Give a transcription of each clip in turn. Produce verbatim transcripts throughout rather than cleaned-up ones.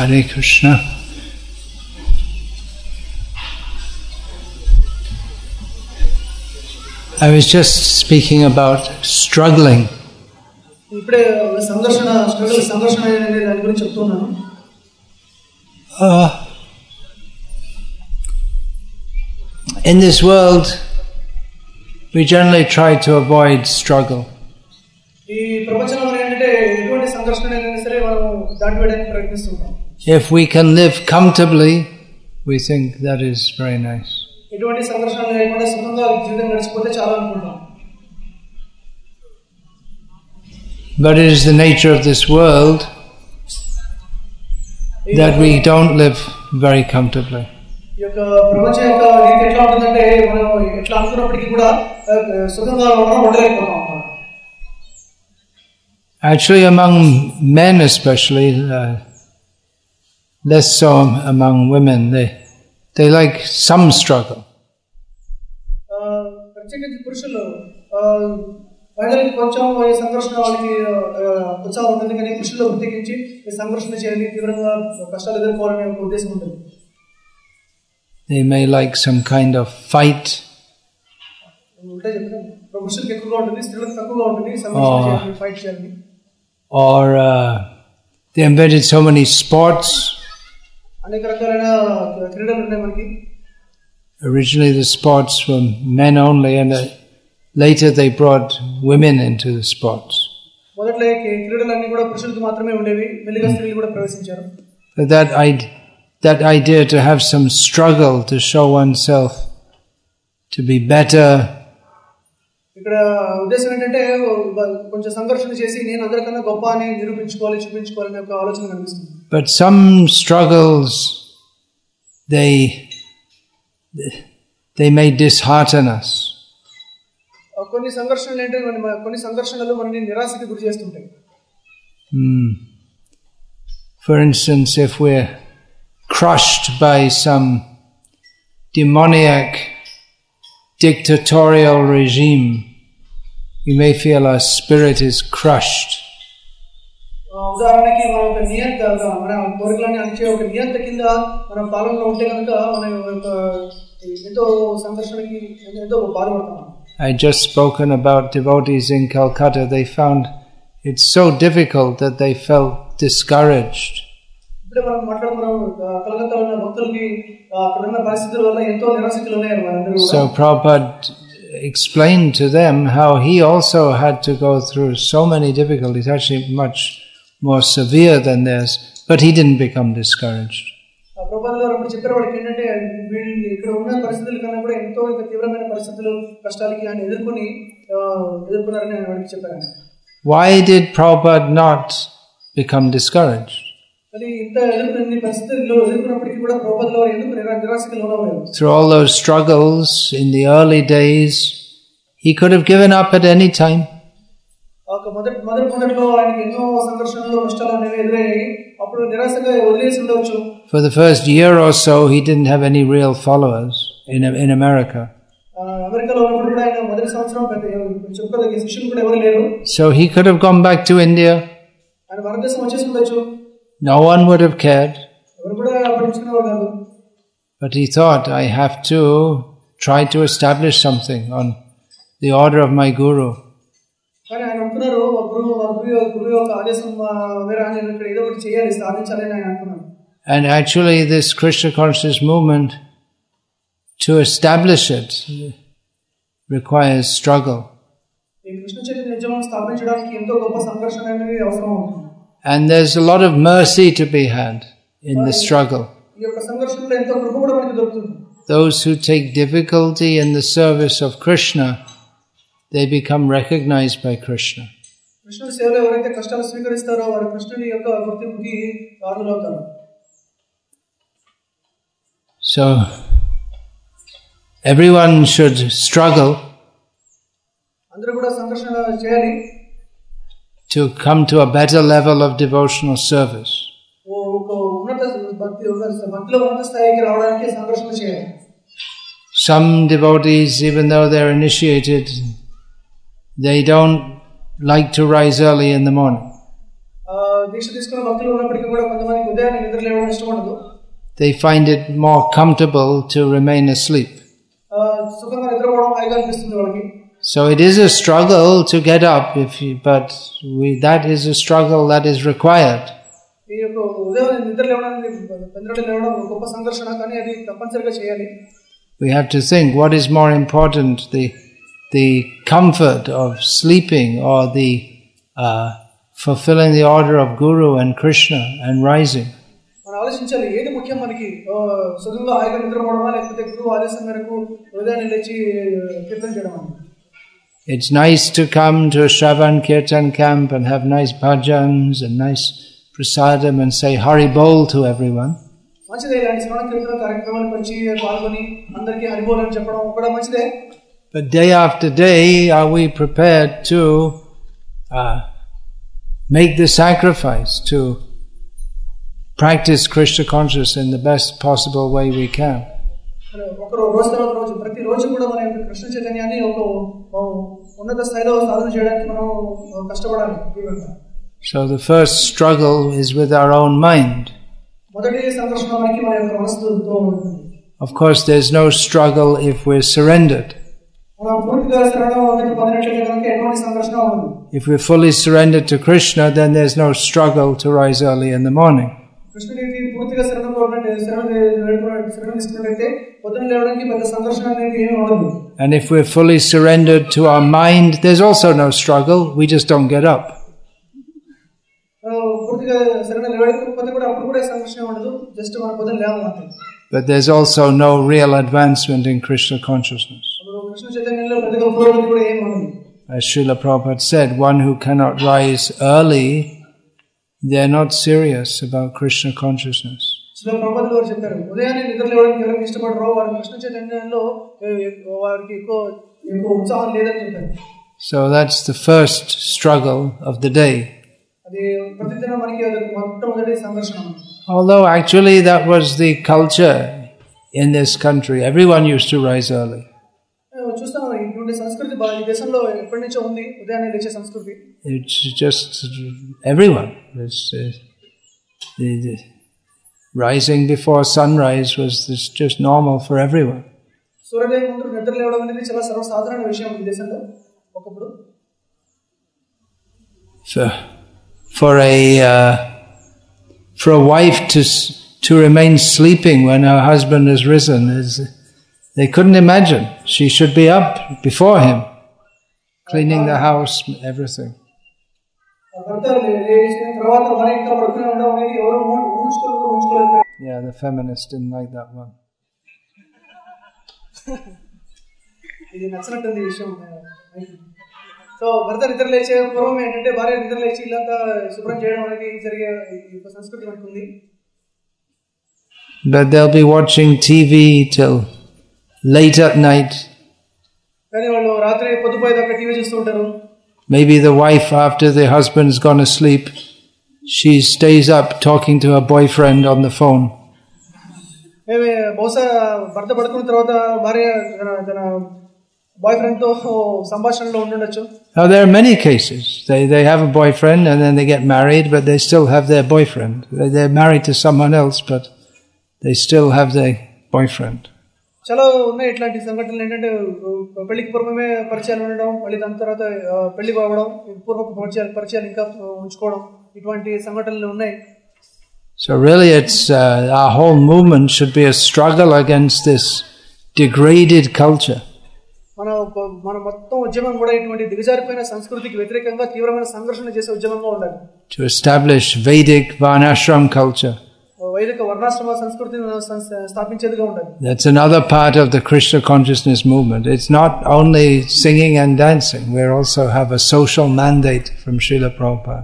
Hare Krishna. I was just speaking about struggling. Uh, in this world, we generally try to avoid struggle. If we can live comfortably, we think that is very nice. But it is the nature of this world that we don't live very comfortably. Actually, among men especially, uh, less so among women, they they like some struggle. They may like some kind of fight. Or, or uh, they invented so many sports. Originally the sports were men only, and uh, later they brought women into the sports. But that idea, that idea to have some struggle to show oneself to be better, but some struggles, they they may dishearten us. Hmm. For instance, if we're crushed by some demoniac dictatorial regime, we may feel our spirit is crushed. I just spoken about devotees in Calcutta. They found it so difficult that they felt discouraged. So Prabhupada explained to them how he also had to go through so many difficulties, actually much more severe than theirs, but he didn't become discouraged. Why did Prabhupada not become discouraged? Through all those struggles in the early days, he could have given up at any time. For the first year or so, he didn't have any real followers in, in America. So he could have gone back to India. No one would have cared. But he thought, I have to try to establish something on the order of my Guru. And actually this Krishna consciousness movement, to establish it, requires struggle. And there's a lot of mercy to be had in the struggle. Those who take difficulty in the service of Krishna, they become recognized by Krishna. So, everyone should struggle to come to a better level of devotional service. Some devotees, even though they're initiated, they don't like to rise early in the morning. దీక్ష తీసుకున్న భక్తులు ఉన్నప్పటికీ కూడా కొంతమందికి ఉదయాన్నే నిద్ర లేవడం ఇష్టం ఉండదు. They find it more comfortable to remain asleep. సుఖంగా నిద్రపోవడం హాయిగా అనిపిస్తుంది వాళ్ళకి. So it is a struggle to get up, if you, but we, that is a struggle that is required. ఈ యొక్క ఉదయం నిద్ర లేవడానికి నిద్ర లేవడం గొప్ప సంఘర్షణ, కానీ అది తప్పనిసరిగా చేయాలి. We have to think what is more important, the the comfort of sleeping or the uh, fulfilling the order of Guru and Krishna and rising. మనం ఆలోచించాలి ఏది ముఖ్యం మనకి, సుఖంగా హాయిగా నిద్రపోవడమా లేకపోతే గురువు ఆదేశం మేరకు ఉదయాన్నే లేచి కీర్తన చేయడమా? It's nice to come to a Shravan Kirtan camp and have nice bhajans and nice prasadam and say Hari Bol to everyone. మంచిదే, ఇలాంటి శ్రవణ కీర్తన కార్యక్రమాలకు వచ్చి పాల్గొని అందరికీ హరి బోల్ అని చెప్పడం కూడా మంచిదే. But day after day, are we prepared to uh, make the sacrifice to practice Krishna consciousness in the best possible way we can? ఒకరు రోజు తర్వాత రోజు ప్రతి రోజు కూడా మన యొక్క కృష్ణ చైతన్యాన్ని ఒక ఉన్నత స్థాయిలో సాధన చేయడానికి మనం కష్టపడాలి. So the first struggle is with our own mind. మొదటి సంఘర్షణ మనకి మన యొక్క మనసుతో ఉంటుంది. Of course, there's no struggle if we're surrendered. మనం పూర్తిగా శరణాగతి పొందినట్లయితే కనుక ఎటువంటి సంఘర్షణ ఉండదు. If we're fully surrendered to Krishna, then there's no struggle to rise early in the morning. కృష్ణుడికి పూర్తిగా శరణంగా ఉన్నట్టు శరణ శరణ తీసుకున్నట్లయితే పొద్దున లేవడానికి పెద్ద సంఘర్షణ అనేది ఏమీ ఉండదు. And if we're fully surrendered to our mind, there's also no struggle. We just don't get up. పూర్తిగా శరణ లేవకపోతే కూడా అప్పుడు కూడా సంఘర్షణ ఉండదు, జస్ట్ మన పొద్దున లేవాలి అంతే. But there's also no real advancement in Krishna consciousness. Krishna చైతన్యంలో పెద్దగా పురోగతి కూడా ఏమీ ఉండదు. As Srila Prabhupada said, one who cannot rise early, they're not serious about Krishna consciousness. Srila Prabhupada గారు చెప్పారు, ఉదయాన్నే నిద్ర లేవడానికి ఎవరికి ఇష్టపడరో వారు కృష్ణ చైతన్యంలో వారికి ఎక్కువ ఎక్కువ ఉత్సాహం లేదని చెప్పారు. So that's the first struggle of the day. అది ప్రతిదిన మనకి అది మొట్టమొదటి సంఘర్షణ. Although actually that was the culture in this country, everyone used to rise early. చూస్తాం ఇటువంటి సంస్కృతి ఈ దేశంలో ఎప్పటి నుంచో ఉంది, ఉదయాన్నే లేచే సంస్కృతి. It's just everyone. It's, uh, the, the rising before sunrise was this just normal for everyone. సూర్యోదయం ముందు నిద్ర లేవడం అనేది చాలా సర్వసాధారణ విషయం ఈ దేశంలో ఒకప్పుడు. For, for a uh, for a wife to to remain sleeping when her husband has risen is. They couldn't imagine. She should be up before him, cleaning the house, everything. Yeah, the feminists didn't like that one. So, భర్త నిద్ర లేచే పూర్వం ఏంటంటే భార్య నిద్ర లేచి ఇల్లంతా శుభ్రం చేయడం అనేది జరిగే సంస్కృతి ఉంటుంది. But they'll be watching T V till late at night. Maybe the wife, after the husband's gone asleep, she stays up talking to her boyfriend on the phone. Now there are many cases. They they have a boyfriend and then they get married, but they still have their boyfriend. They're married to someone else, but they still have their boyfriend. చాలా ఉన్నాయి ఇట్లాంటి సంఘటనలు. ఏంటంటే పెళ్లికి పూర్వమే పరిచయాలు ఉండడం, మళ్ళీ దాని తర్వాత పెళ్లి కావడం, పూర్వపు పరిచయాలు పరిచయాలు ఇంకా ఉంచుకోవడం, ఇటువంటి సంఘటనలు ఉన్నాయి. So really it's uh, our whole movement should be a struggle against this degraded culture. మన మన మొత్తం ఉద్యమం కూడా ఇటువంటి దిగజారిపోయిన సంస్కృతికి వ్యతిరేకంగా తీవ్రమైన సంఘర్షణ చేసే ఉద్యమంగా ఉండాలి. To establish Vedic Varnashram culture. That's another part of the Krishna consciousness movement. It's not only singing and dancing. We also have a social mandate from Srila Prabhupada.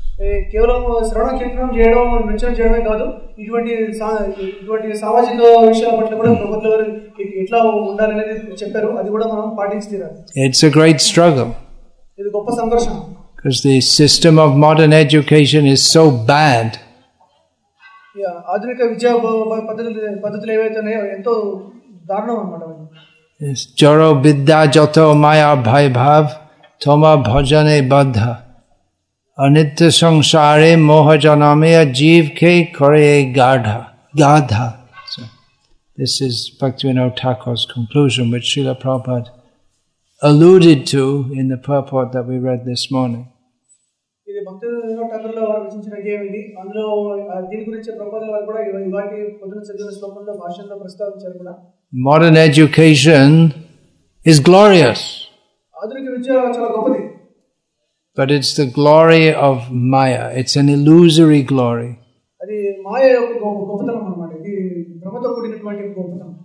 It's a great struggle. Because the system of modern education is so bad. ఆధునిక విద్యా పద్ధతులు పద్ధతులు ఏవైతే ఉన్నాయో ఎంతో దారుణం అన్నమాట. జరో విద్యా జతో మాయా భయ భావ్ తోమా భజనే బద్ధ. anitya samsare moha janamaya jeev ke kare gadha. Gadha. So, this is Bhaktivinoda Thakur's conclusion, which Srila Prabhupada alluded to in the purport that we read this morning. ఇది భక్తివినోద ఠాకూర్ వారు రచించిన గేయం ఇది. అందులో దీని గురించి ప్రపోజల్ వారు కూడా ఇవాటి పొద్దున చదివిన శ్లోకంలో భాషల్లో ప్రస్తావించారు కూడా. Modern education is glorious. ఆధునిక విద్య చాలా గొప్పది. But it's the glory of Maya. It's an illusory glory. అది మాయ యొక్క గొప్పతనం అన్నమాట. ఇది భ్రమతో కూడినటువంటి గొప్పతనం.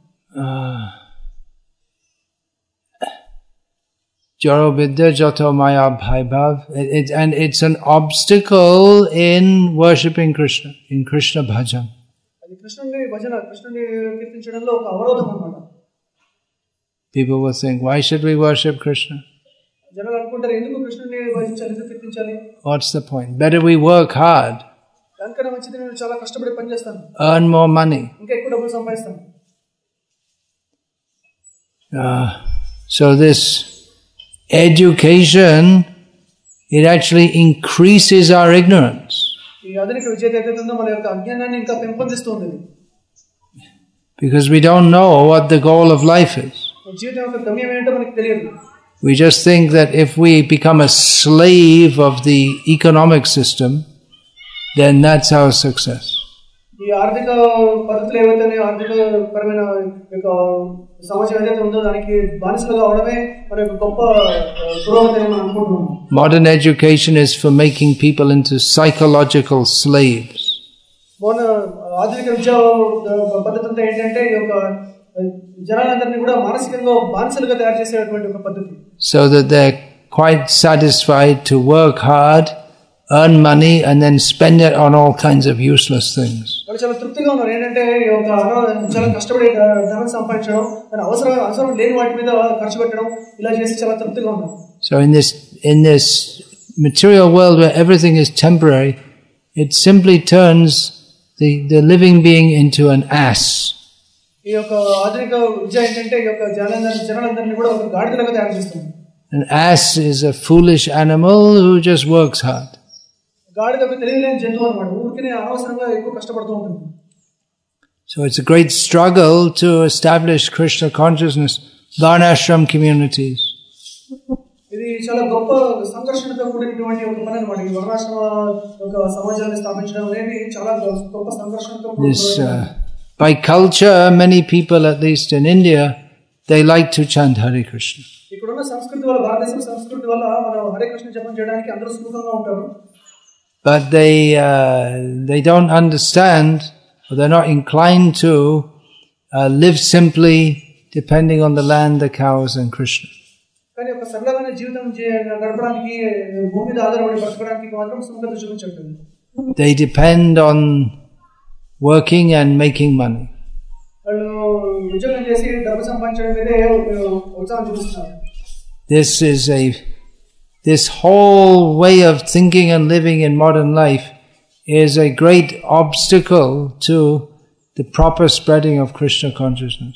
Jaro vidya jato maya bhaibhav, and it's an obstacle in worshipping Krishna, in Krishna bhajan. People will think, why should we worship Krishna? What's the point? Better we work hard, earn more money. Uh, so this education, it actually increases our ignorance. Because we don't know what the goal of life is. We just think that if we become a slave of the economic system, then that's our success. ఈ ఆర్థిక పద్ధతులు ఏవైతే ఆర్థిక పరమైన సమాజం ఏదైతే ఉందో దానికి బానిసలుగా అవడమే మన గొప్ప పురోగతి అని మనం అనుకుంటున్నాం. Modern education is for making people into psychological slaves. మన ఆధునిక విద్యా పద్ధతి అంతా ఏంటంటే ఈ యొక్క జనాలందరినీ కూడా మానసికంగా బానిసలుగా తయారు చేసేటువంటి ఒక పద్ధతి. So that they're quite satisfied to work hard, earn money and then spend it on all kinds of useless things. వాళ్ళు చాలా తృప్తిగా ఉన్నారు. ఏంటంటే ఒక చాలా కష్టపడి ధనం సంపాదించడం, దాని అవసరం అవసరం లేని వాటి మీద ఖర్చు పెట్టడం, ఇలా చేసి చాలా తృప్తిగా ఉన్నారు. So in this in this material world where everything is temporary, it simply turns the the living being into an ass. ఈ యొక్క ఆధునిక విద్య ఏంటంటే ఈ యొక్క జనాలందరినీ జనాలందరినీ కూడా ఒక గాడిదలాగా తయారు చేస్తుంది. An ass is a foolish animal who just works hard. So it's a great struggle to establish Krishna consciousness, Varnashram communities. This uh, by culture, many people, at least in India, they like to chant Hare Krishna. But they uh, they don't understand, or they're not inclined to uh, live simply, depending on the land, the cows, and Krishna. They depend on working and making money. This is a This whole way of thinking and living in modern life is a great obstacle to the proper spreading of Krishna consciousness.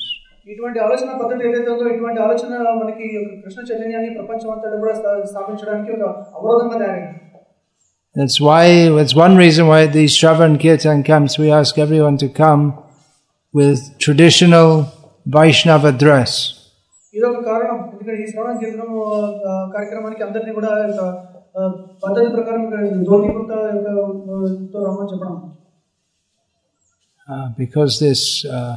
That's why, that's one reason why at these Shravan Kirtan camps we ask everyone to come with traditional Vaishnava dress. ఇదొక కారణం. ఎందుకంటే ఈ శ్రవణ కీర్తనం కార్యక్రమానికి అందరినీ కూడా పద్ధతి ప్రకారం ధోతి కుర్తా తో రమ్మని చెప్పడం. Because this uh,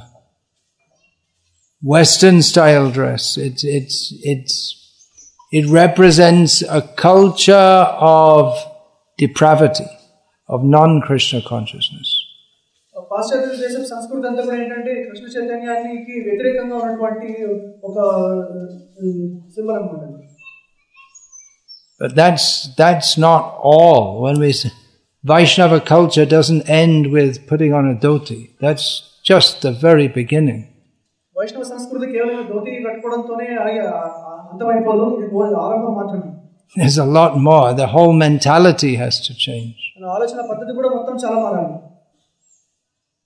Western style dress, it's it's it's it represents a culture of depravity, of non-Krishna consciousness. పాశ్చాత్య దేశం సంస్కృతి అంతా కూడా ఏంటంటే కృష్ణ చైతన్యానికి వ్యతిరేకంగా ఉన్నటువంటి ఒక సింబల్ అన్నమాట. But that's that's not all. When we say Vaishnava culture doesn't end with putting on a dhoti. That's just the very beginning. వైష్ణవ సంస్కృతి కేవలం ధోతి కట్టుకోవడంతోనే అంతమైపోదు. ఇది ఆరంభం మాత్రమే. There's a lot more. The whole mentality has to change. ఆలోచన పద్ధతి కూడా మొత్తం చాలా మారాలి.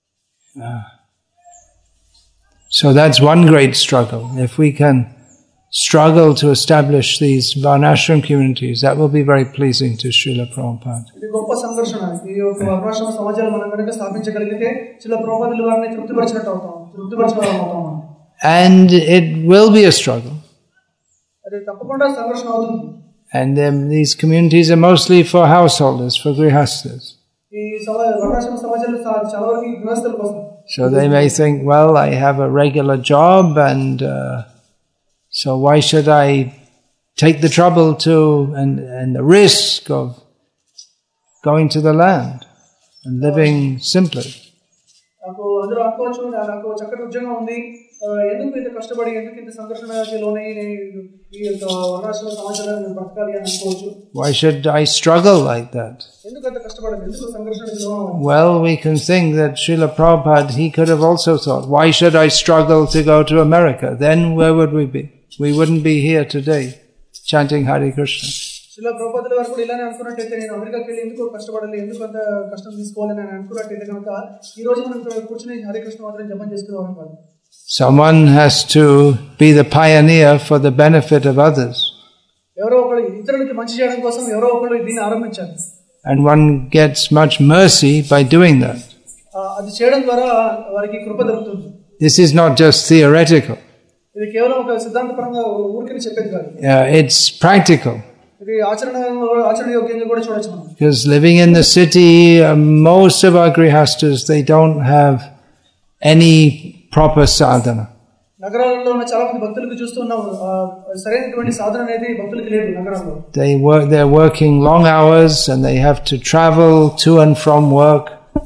Uh, so that's one great struggle. If we can struggle to establish these varnashram communities, that will be very pleasing to Srila Prabhupada. ఇది గొప్ప సంఘర్షణ. ఈ యొక్క వర్ణాశ్రమ సమాజాలు మనం కనుక స్థాపించగలిగితే శ్రీల ప్రభుపాదుల వారిని తృప్తిపరిచినట్టు అవుతాం, తృప్తిపరిచిన అవుతాం. And it will be a struggle. అది తప్పకుండా సంఘర్షణ అవుతుంది. And um, these communities are mostly for householders, for grihastas. ఈ వర్ణాశ్రమ సమాజాలు చాలా వరకు గృహస్థుల కోసం. So they may think, well, I have a regular job, and uh, so why should I take the trouble to and and the risk of going to the land and living simply? నాకు అందరూ అనుకోవచ్చు, నాకు చక్కటి ఉద్యోగం ఉంది, ఎందుకు ఇంత కష్టపడి ఎందుకు ఇంత సంఘర్షణకి లోనయ్యి ఈ యొక్క వర్ణాశ్రమ సమాజాలను బ్రతకాలి అని అనుకోవచ్చు. Why should I struggle like that? ఎందుకు అంత కష్టపడాలి, ఎందుకు సంఘర్షణకి లోనవ్వాలి? Well, we can think that Srila Prabhupada, he could have also thought, why should I struggle to go to America? Then where would we be? We wouldn't be here today chanting Hare Krishna. Srila ప్రభుపాదుల వారు కూడా ఇలానే అనుకున్నట్టయితే, నేను అమెరికాకి వెళ్ళి ఎందుకు కష్టపడాలి, ఎందుకు అంత కష్టం తీసుకోవాలి అని అనుకున్నట్టయితే కనుక ఈ రోజు మనం కూర్చుని హరే కృష్ణ మాత్రం జపం చేసుకునేవాళ్ళం కాదు. Someone has to be the pioneer for the benefit of others. ఎవరో ఒకరు ఇతరులకు మంచి చేయడం కోసం ఎవరో ఒకరు దీన్ని ఆరంభించారు. And one gets much mercy by doing that. అది చేయడం ద్వారా వారికి కృప దొరుకుతుంది. This is not just theoretical. ఇది కేవలం ఒక సిద్ధాంతపరంగా ఊరికే చెప్పేది కాదు. It's practical. ఇది ఆచరణ ఆచరణయోగ్యంగా కూడా చూడొచ్చు మనం. Because living in the city, uh, most of our grihastas, they don't have any proper sadhana. నగరాలలో ఉన్న చాలా మంది భక్తులకు చూస్తున్నాం, సరైనటువంటి సాధన అనేది భక్తులకు లేదు నగరంలో. They work, they're working long hours and they have to travel to and from work.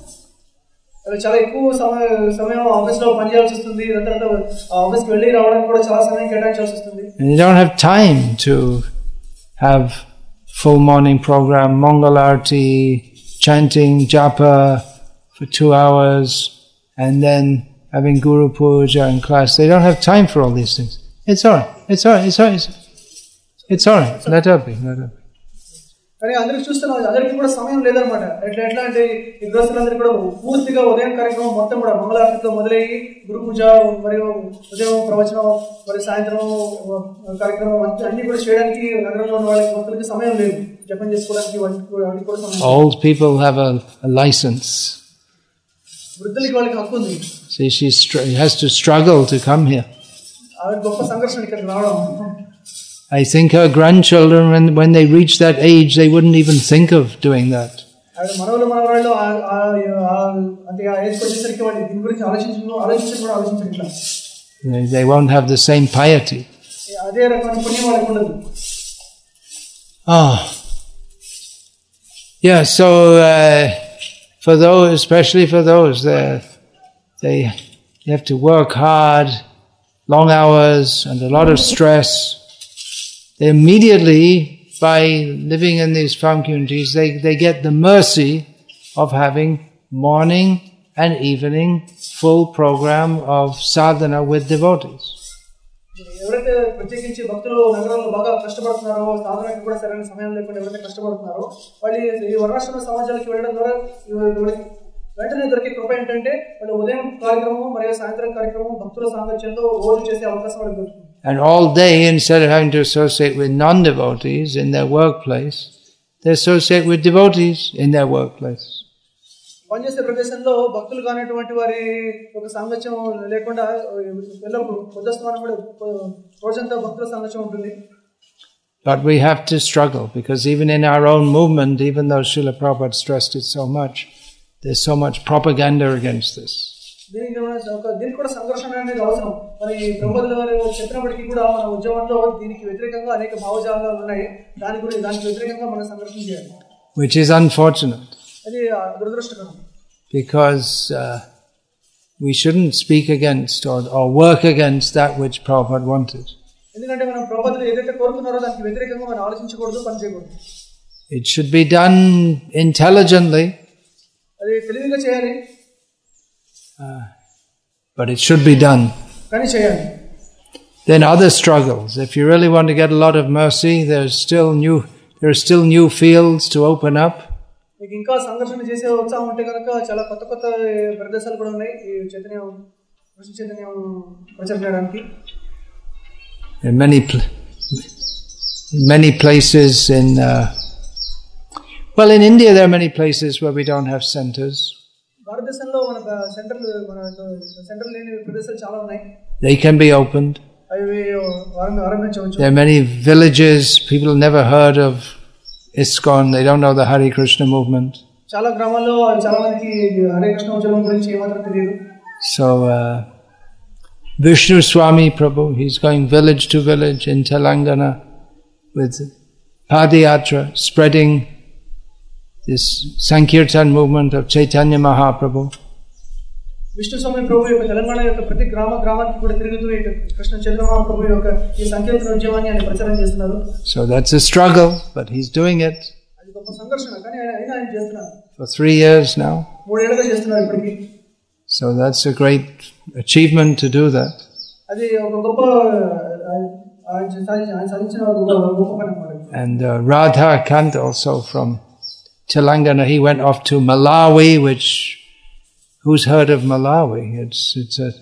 చాలా ఎక్కువ సమయం ఆఫీస్ లో పనిచేయాల్సి వస్తుంది, దాని తర్వాత ఆఫీస్కి వెళ్ళి రావడానికి కూడా చాలా సమయం కేటాయించాల్సి వస్తుంది. And they don't have time to have full morning program, Mangal Arati, chanting japa for two hours, and then having Guru Puja and class. They don't have time for all these things. It's all right. It's all right. It's all right. It's all right. Let her be. Let her be. కానీ అందరికి చూస్తున్నాం, అందరికి కూడా సమయం లేదనమాట. ఎట్లా ఎట్లా అంటే ఈ గృహస్థులందరికీ కూడా పూర్తిగా ఉదయం కార్యక్రమం మొత్తం కూడా మంగళారతితో మొదలయ్యి గురు పూజ మరియు ఉదయం ప్రవచనం మరియు సాయంత్రం కార్యక్రమం అన్ని కూడా చేయడానికి నగరంలో ఉన్న వాళ్ళకి భక్తులకి సమయం లేదు, జపం చేసుకోవడానికి వాటికి కూడా సమయం. Old people have a, a license. వృద్ధులకి వాళ్ళకి హక్కు ఉంది. See, she str- has to struggle to come here. ఆవిడ గొప్ప సంఘర్షణ ఇక్కడికి రావడం. I think her grandchildren, when, when they reach that age, they wouldn't even think of doing that. They, they won't have the same piety. Oh. Yeah, so uh, for those, especially for those, they you have to work hard, long hours, and a lot of stress. They immediately, by living in these farm communities, they, they get the mercy of having morning and evening full program of sadhana with devotees. ఎవరైతే ప్రత్యేకించి భక్తులు నగరంలో బాగా కష్టపడుతున్నారో, సాధనకి కూడా సరైన సమయం లేకుండా ఎవరైతే కష్టపడుతున్నారో వాళ్ళు ఈ వర్ణాశ్రమ సమాజాలకు వెళ్ళడం ద్వారా వెంటనే దొరికే కృప ఏంటంటే వాళ్ళు ఉదయం కార్యక్రమం మరియు సాయంత్రం కార్యక్రమం భక్తుల సాంగత్యంలో రోజు చేసే అవకాశం వాళ్ళకి దొరుకుతుంది. And all day, instead of having to associate with non-devotees in their workplace, they associate with devotees in their workplace. పనిచేసే ప్రదేశంలో భక్తులు కానిటువంటి వారి ఒక సాంగత్యం లేకుండా ఎల్లప్పుడూ పొద్దుస్తమానం కూడా రోజంతా భక్తుల సాంగత్యం ఉంటుంది. But we have to struggle, because even in our own movement, even though Srila Prabhupada stressed it so much, there's so much propaganda against this. దీనికి దీనికి కూడా సంఘర్షణ అనేది అవసరం. మరి ప్రభువుల వారు చెప్పినప్పటికీ కూడా మన ఉద్యమంలో దీనికి వ్యతిరేకంగా అనేక భావజాలాలు ఉన్నాయి. దాని గురించి దానికి వ్యతిరేకంగా మనం సంఘర్షణ చేయాలి. Which is unfortunate. అది దురదృష్టకరం. Because uh, we shouldn't speak against or, or work against that which Prabhupada wanted. ఎందుకంటే మనం ప్రభువులు ఏదైతే కోరుకున్నారో దానికి వ్యతిరేకంగా మనం ఆలోచించకూడదు, పని చేయకూడదు. It should be done intelligently. అది తెలివిగా చేయాలి. Uh, but it should be done. Then other struggles. If you really want to get a lot of mercy, there's still new. There are still new fields to open up. in many pl- many places in uh, well in India there are many places where we don't have centers. భారతదేశంలో మన central మన central లేని ప్రదేశాలు చాలా ఉన్నాయి. They can be opened. అవి ఆరంభించవచ్చు. There are many villages people never heard of ISKCON. They don't know the Hare Krishna movement. చాలా గ్రామాల్లో చాలా మందికి హరే కృష్ణ ఉద్యమం గురించి ఏమాత్రం తెలియదు. So uh, Vishnu Swami Prabhu, he's going village to village in Telangana with Padayatra, spreading this Sankirtan movement of Chaitanya Mahaprabhu. Vishnu స్వామి ప్రభు యొక్క తెలంగాణ యొక్క ప్రతి గ్రామ గ్రామానికి కూడా తిరుగుతూ కృష్ణ చైతన్య మహాప్రభు యొక్క ఈ సంకీర్తన ఉద్యమాన్ని ఆయన ప్రచారం చేస్తున్నారు. So that's a struggle, but he's doing it. అది గొప్ప సంఘర్షణ, కానీ ఆయన ఆయన చేస్తున్నారు. For three years now. మూడేళ్లుగా చేస్తున్నారు ఇప్పటికి. So that's a great achievement to do that. అది ఒక గొప్ప ఆయన సాధించిన గొప్ప పని అన్నమాట. And uh, Radha Kant also from Telangana, he went off to Malawi, which who's heard of Malawi? It's it's a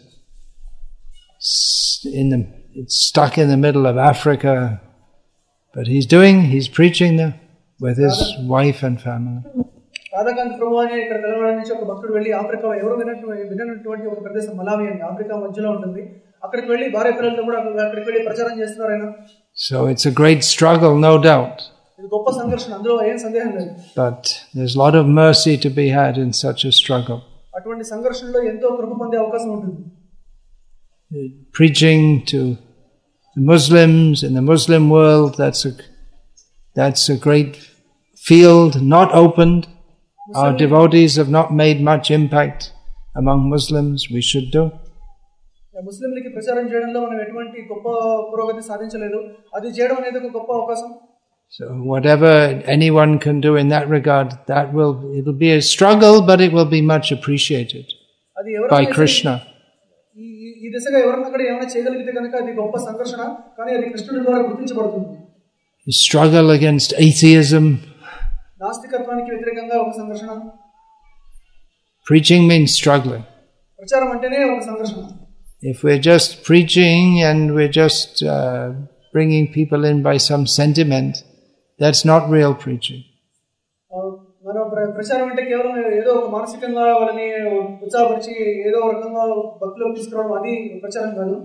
in the it's stuck in the middle of Africa, but he's doing he's preaching there with his wife and family. Radhakant ప్రభు అని ఇక్కడ తెలంగాణ నుంచి ఒక భక్తుడు వెళ్ళి Africa ఎవరో వినటువంటి వినటువంటి ఒక ప్రదేశం మలావి అని ఆఫ్రికా మధ్యలో ఉంటుంది. అక్కడికి వెళ్ళి భార్య పిల్లలతో కూడా అక్కడికి వెళ్ళి ప్రచారం చేస్తున్నారు ఆయన. So it's a great struggle, no doubt. ఇది గొప్ప సంఘర్షణ, అందులో ఏం సందేహం లేదు. But there's a lot of mercy to be had in such a struggle. అటువంటి సంఘర్షణలో ఎంతో కృప పొందే అవకాశం ఉంటుంది. Preaching to the Muslims in the Muslim world, that's a that's a great field, not opened. Our devotees have not made much impact among Muslims. We should do. ముస్లింలకి ప్రచారం చేయడంలో మనం ఎటువంటి గొప్ప పురోగతి సాధించలేదు. అది చేయడం అనేది ఒక గొప్ప అవకాశం. So whatever anyone can do in that regard, that will it will be a struggle, but it will be much appreciated by Krishna. ఈ దిశగా ఎవరన్నా కూడా ఏమైనా చేయగలిగితే కనుక అది గొప్ప సంఘర్షణ, కానీ అది కృష్ణుడి ద్వారా గుర్తించబడుతుంది. Struggle against atheism. నాస్తికత్వానికి వ్యతిరేకంగా ఒక సంఘర్షణ. Preaching means struggling. ప్రచారం అంటేనే ఒక సంఘర్షణ. If we're just preaching and we're just uh, bringing people in by some sentiment, that's not real preaching. మనం ప్రచారం అంటే కేవలం ఏదో ఒక మానసికంగా వాళ్ళని ఉత్సాహపరిచి ఏదో రకంగా భక్తులకు తీసుకురావడం, అది ప్రచారం కాదు.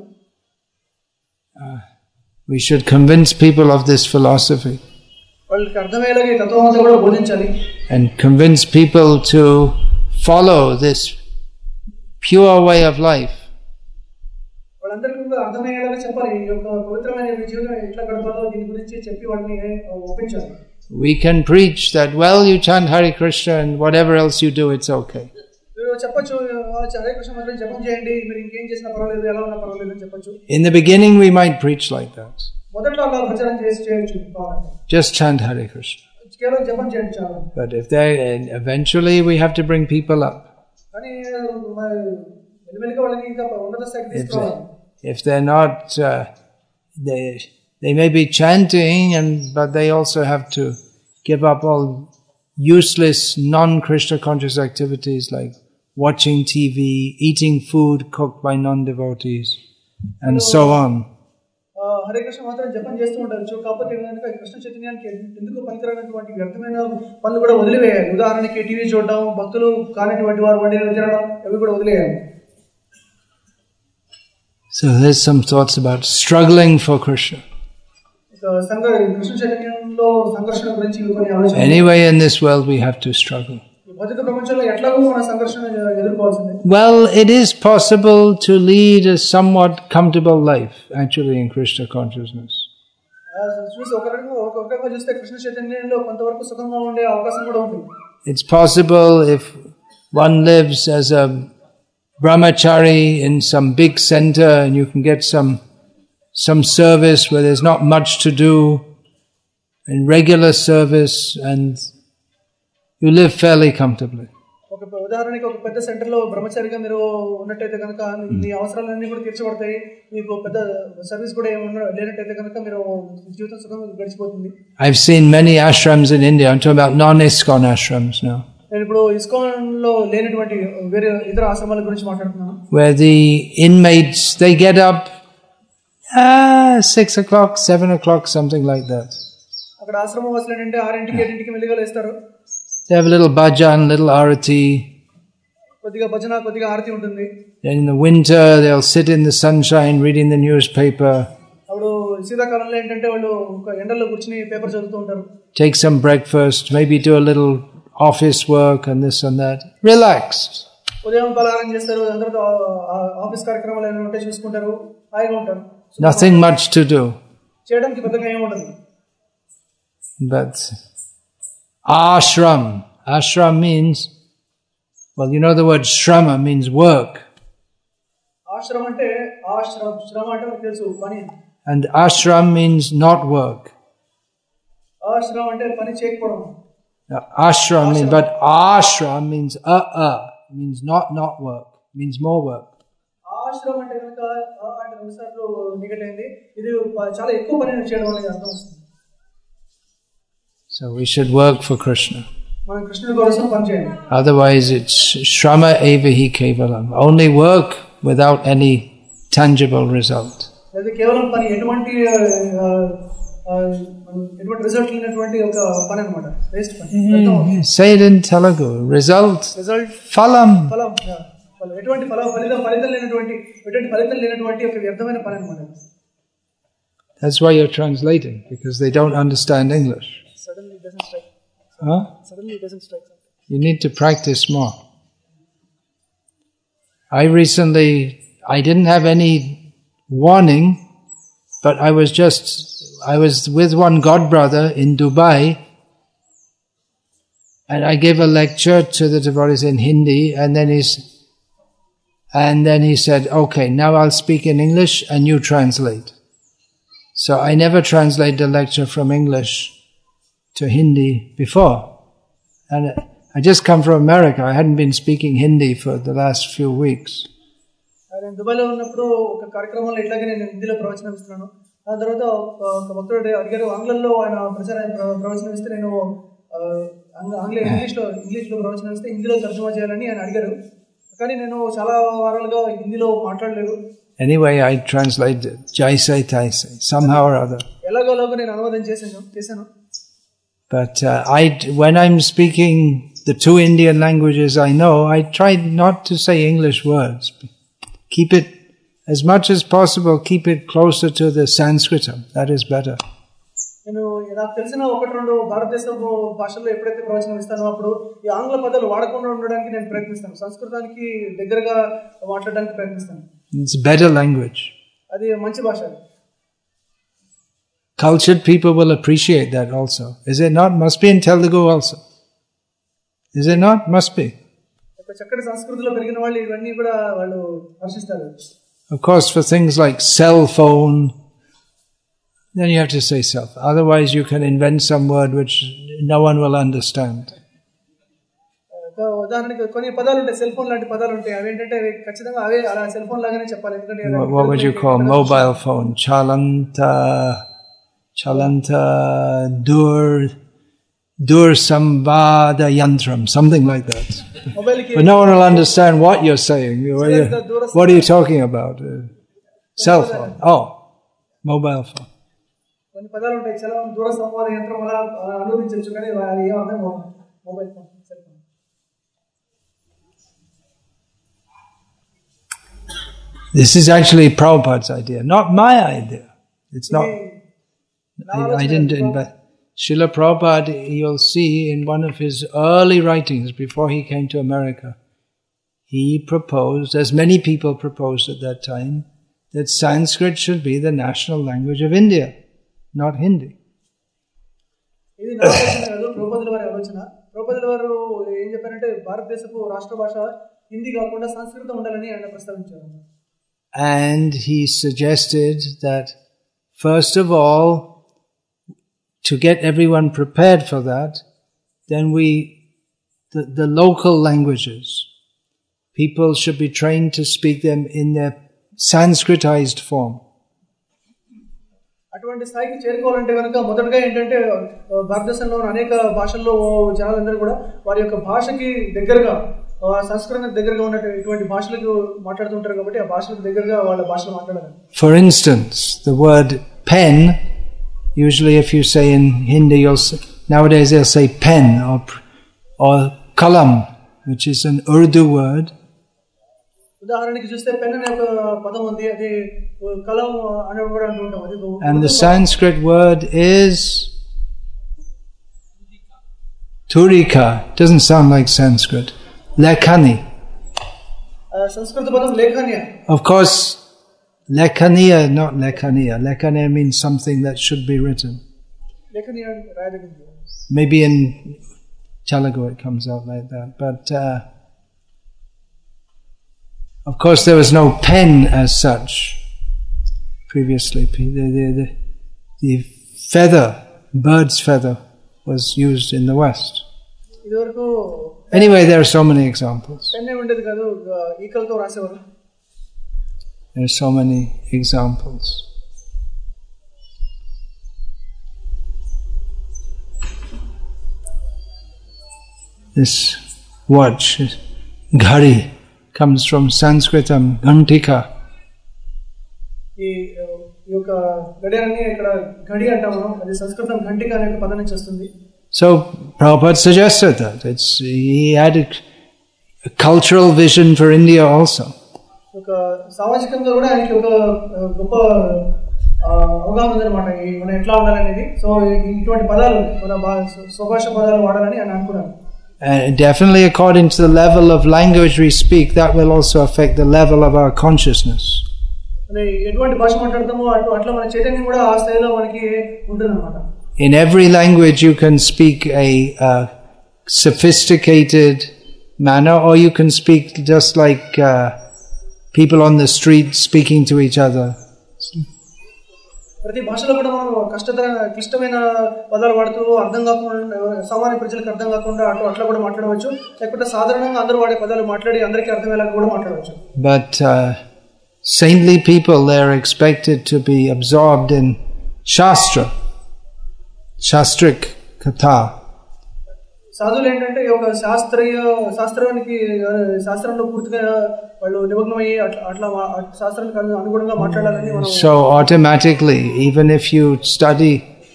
We should convince people of this philosophy. వాళ్ళకి అర్థమయ్యేలాగా ఈ తత్వం అంతా కూడా బోధించాలి. And convince people to follow this pure way of life. వాళ్ళందరికీ కూడా అర్థమయ్యేలాగా చెప్పాలి. ఈ యొక్క పవిత్రమైన జీవితం ఎట్లా గడపాలో దీని గురించి చెప్పి వాళ్ళని ఒప్పించాలి. We can preach that, well, you chant Hare Krishna and whatever else you do, it's okay. మీరు చెప్పొచ్చు, హరే కృష్ణ మంత్రం జపం చేయండి, మీరు ఇంకేం చేసినా పర్వాలేదు, ఎలా ఉన్నా పర్వాలేదు అని చెప్పొచ్చు. In the beginning we might preach like that. మొదట్లో అలా ప్రచారం చేసి చేయొచ్చు. Just chant Hare Krishna. కేవలం జపం చేయండి చాలు. But if they eventually we have to bring people up. కానీ మెల్లిమెల్లిగా వాళ్ళని ఇంకా ఉన్నత స్థాయికి తీసుకురావాలి. If they're not uh, they They may be chanting, and but they also have to give up all useless non-Krishna conscious activities like watching T V, eating food cooked by non-devotees, and so on. Hare Krishna మాత్రం జపం చేస్తూ ఉండొచ్చు, కాకపోతే కనుక కృష్ణ చైతన్యానికి ఎందుకు పనికిరానటువంటి వ్యర్థమైన పనులు కూడా వదిలివేయాలి. ఉదాహరణకి టీవీ చూడడం, భక్తులు కానిటువంటి వారు వండిన తినడం, అవి కూడా వదిలేయాలి. So there's some thoughts about struggling for Krishna. Anyway, in this world we have to struggle. Well, it is possible to lead a somewhat comfortable life, actually, in Krishna consciousness. It's possible if one lives as a brahmachari in some big center and you can get some some service where there's not much to do, in regular service, and you live fairly comfortably. ఉదాహరణకి ఒక పెద్ద centre లో బ్రహ్మచారిగా మీరు ఉన్నట్టయితే కనుక మీ అవసరాలన్నీ కూడా తీర్చబడతాయి, మీకు పెద్ద సర్వీస్ కూడా ఏమి లేనట్టయితే కనుక మీరు జీవితం సుఖంగా గడిచిపోతుంది. I've seen many ashrams in India. I'm talking about non-ISKCON ashrams now. నేను ఇప్పుడు ఇస్కాన్ లో లేనటువంటి వేరే ఇతర ఆశ్రమాల గురించి మాట్లాడుతున్నాను. Where the inmates, they get up Ah, six o'clock, seven o'clock, something like that. అక్కడ ఆశ్రమ వాసులు ఏంటంటే ఆరింటికి ఏడింటికి మెల్లిగా లేస్తారు. They have a little bhajan, little arati. కొద్దిగా భజన, కొద్దిగా ఆరతి ఉంటుంది. In the winter, they'll sit in the sunshine reading the newspaper. అప్పుడు శీతాకాలంలో ఏంటంటే వాళ్ళు ఎండల్లో కూర్చుని పేపర్ చదువుతూ ఉంటారు. Take some breakfast, maybe do a little office work and this and that. Relaxed. ఉదయం పలహారం చేస్తారు, అందరితో ఆఫీస్ కార్యక్రమాలు ఏమైనా ఉంటే చూసుకుంటారు, హాయిగా ఉంటారు. Nothing much to do. చేయడానికి పెద్దగా ఏమి ఉండదు. But ashram, ashram means, well, you know the word shrama means work. Ashram ante ashram, shrama ante మనకు తెలుసు పని. And ashram means not work. Ashram ante pani చేయకపోవడం. Now, ashram means, but ashram means uh uh means not not work, means more work. Ashram ante కనుక ఆ అంటే రెండు సార్లు negate అయింది. ఇది చాలా ఎక్కువ పని చేయడం అనేది అర్థం వస్తుంది. So we should work for Krishna. మనం కృష్ణుడి కోసం పని చేయాలి. Otherwise it's shrama eva hi kevalam. Only work without any tangible result. అది కేవలం పని, ఎటువంటి ఎటువంటి రిజల్ట్ లేనటువంటి ఒక పని అన్నమాట, వేస్ట్ పని. Say it in Telugu. Result. Result Phalam. ఫలం. ఎటువంటి ఫలం ఫలితం ఫలితం లేనటువంటి ఎటువంటి ఫలితం లేనటువంటి ఒక వ్యర్థమైన పని అన్నమాట. That's why you're translating, because they don't understand English. Suddenly it doesn't strike. Huh? Suddenly it doesn't strike. You need to practice more. I recently, I didn't have any warning, but I was just, I was with one god brother in Dubai, and I gave a lecture to the devotees in Hindi, and then he's, and then he said, okay, now I'll speak in English and you translate. So I never translated a lecture from English to Hindi before. And I just come from America. I hadn't been speaking Hindi for the last few weeks. నేను దుబాయ్లో ఉన్నప్పుడు ఒక కార్యక్రమంలో ఇట్లాగే నేను హిందీలో ప్రవచనం ఇస్తున్నాను. ఆ తర్వాత ఒక భక్తుడు అడిగారు, ఆంగ్లంలో ఆయన ప్రచారం ప్రవచనం ఇస్తే నేను ఆంగ్ల ఇంగ్లీష్లో ఇంగ్లీష్లో ప్రవచనం ఇస్తే హిందీలో తర్జుమా చేయాలని ఆయన అడిగారు. కానీ నేను చాలా వారాలుగా హిందీలో మాట్లాడలేదు. Anyway, I translated Jaise Taise, somehow or other. ఎలాగోలాగో నేను అనువాదం చేశాను చేశాను But uh, I, when I'm speaking the two Indian languages I know, I try not to say English words. Keep it, as much as possible, keep it closer to the Sanskritam. That is better. నేను నాకు తెలిసిన ఒకటి రెండు భారతదేశపు భాషల్లో ఎప్పుడైతే ప్రవచనం ఇస్తానో అప్పుడు ఈ ఆంగ్ల పదాలు వాడకుండా ఉండడానికి నేను ప్రయత్నిస్తాను. సంస్కృతానికి దగ్గరగా మాట్లాడడానికి ప్రయత్నిస్తాను. It's a better language. అది మంచి భాష. Cultured people will appreciate that also. Is it not? Must be in Telugu also. Is it not? Must be. చక్కటి సంస్కృతిలో పెరిగిన వాళ్ళు ఇవన్నీ కూడా వాళ్ళు హర్షిస్తారు. Of course, for things like cell phone, then you have to say self. Otherwise, you can invent some word which no one will understand. ఉదాహరణకి కొన్ని పదాలు ఉంటాయి, సెల్ ఫోన్ లాంటి పదాలు ఉంటాయి. అవి ఏంటంటే ఖచ్చితంగా అవే అలా సెల్ ఫోన్ లాగానే చెప్పాలి. ఎందుకంటే What would you call mobile phone? Chalanta, chalanta, dur, dur sambada yantram, something like that. But no one will understand what you're saying. What are you, what are you talking about? Uh, cell phone. Oh, mobile phone. కొన్ని పదాలు ఉంటాయి, చాలా దూర సంవాద యంత్రం అలా అనువదించవచ్చు, కానీ అది ఏమర్థం mobile phone, cell phone. This is actually Prabhupada's idea, not my idea. It's not. I, I didn't invent. Srila Prabhupada, you'll see in one of his early writings before he came to America, he proposed, as many people proposed at that time, that Sanskrit should be the national language of India, not Hindi. ఇది నా ఆలోచన కాదు, ప్రభుపాదుల వారి ఆలోచన. ప్రభుపాదుల వారు ఏం చెప్పారంటే భారతదేశపు రాష్ట్ర భాష హిందీ కాకుండా సంస్కృతం ఉండాలని ఆయన ప్రస్తావించారు. And he suggested that first of all, to get everyone prepared for that, then we, the, the local languages, people should be trained to speak them in their Sanskritized form. అటువంటి స్థాయికి చేరుకోవాలంటే కనుక మొదటగా ఏంటంటే భారతదేశంలో అనేక భాషల్లో జనాలందరూ కూడా వారి యొక్క భాషకి దగ్గరగా సంస్కృతం దగ్గరగా ఉన్న ఇటువంటి భాషలకు మాట్లాడుతుంటారు కాబట్టి ఆ భాషలకు దగ్గరగా వాళ్ళ భాషలో మాట్లాడాలి. For instance, the word pen, usually if you say in Hindi, you'll say, nowadays they'll say pen or or kalam, which is an Urdu word. ఉదాహరణకి చూస్తే పెన్ అనే ఒక పదం ఉంది, అది కలం అని కూడా అంటుంటాం. అది and the Sanskrit word is turika. Doesn't sound like Sanskrit. Lekhani. సంస్కృత పదం లేఖనియ. Of course, lekhaniya, not lekhaniya. Lekhaniya means something that should be written. లేఖనియ రాయదగింది. Maybe in Telugu it comes out like that, but uh, of course there was no pen as such previously. The, the, the, the feather, bird's feather, was used in the West. Anyway, there are so many examples. There are so many examples. This watch, ghari, comes from Sanskritam, ghantika. ఈ యొక్క గడియారాన్ని ఇక్కడ ఘడి అంటాం మనం, అది సంస్కృతం ఘంటిక అనే పదం నుంచి వస్తుంది. So Prabhupada suggested that it's he had a, a cultural vision for India also. ఒక సామాజికంగా కూడా ఆయనకి ఒక గొప్ప అవగాహన ఉందన్నమాట మనం ఎట్లా ఉండాలనేది. సో ఇటువంటి పదాలు మన స్వభాష పదాలు వాడాలని ఆయన అనుకున్నారు. And definitely according to the level of language we speak, that will also affect the level of our consciousness. In every language you can speak a uh, sophisticated manner, or you can speak just like uh, people on the street speaking to each other. ప్రతి భాషలో కూడా మనం కష్టతర క్లిష్టమైన పదాలు వాడుతూ అర్థం కాకుండా సామాన్య ప్రజలకు అర్థం కాకుండా అటు అట్లా కూడా మాట్లాడవచ్చు, లేకపోతే సాధారణంగా అందరూ వాడే పదాలు మాట్లాడి అందరికీ అర్థమయ్యేలా కూడా మాట్లాడవచ్చు. But uh, saintly people, they are expected to be absorbed in shastra, shastric katha. సాధువులు ఏంటంటే ఈ యొక్క శాస్త్రీయ శాస్త్రానికి శాస్త్రంలో పూర్తిగా వాళ్ళు నిమగ్నమయ్యి అట్లా అట్లా శాస్త్రానికి అనుగుణంగా మాట్లాడాలని మనం. So automatically, even if you study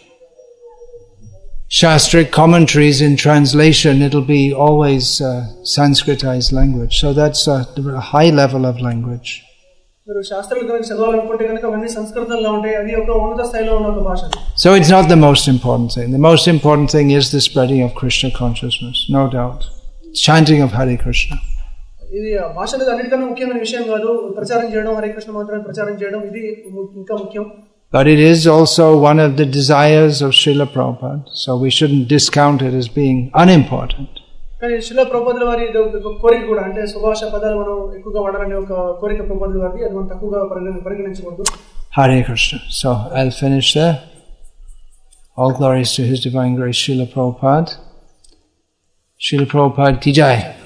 shastric commentaries in translation, it'll be always uh, Sanskritized language. So that's a, a high level of language. మీరు శాస్త్రాలు కనుక చదవాలనుకుంటే కనుక అవన్నీ సంస్కృతంలో ఉంటాయి, అది ఒక ఉన్నత స్థాయిలో ఉన్న ఒక భాష. So it's not the most important thing. The most important thing is the spreading of Krishna consciousness, no doubt. Chanting of Hare Krishna. ఇది భాష అనేది అన్నిటికన్నా ముఖ్యమైన విషయం కాదు, ప్రచారం చేయడం, హరే కృష్ణ మంత్రాన్ని ప్రచారం చేయడం, ఇది ఇంకా ముఖ్యం. But it is also one of the desires of Srila Prabhupada, so we shouldn't discount it as being unimportant. కానీ శ్రీల ప్రభుపాదుల వారి కోరిక కూడా, అంటే సుభాష పదాలు మనం ఎక్కువగా వాడాలనే ఒక కోరిక ప్రభుపాదుల వారిది, అది మనం తక్కువగా పరిగణించకూడదు. Hare Krishna. So I'll finish there. All glories to His Divine Grace Srila Prabhupada. Srila Prabhupada ki jai.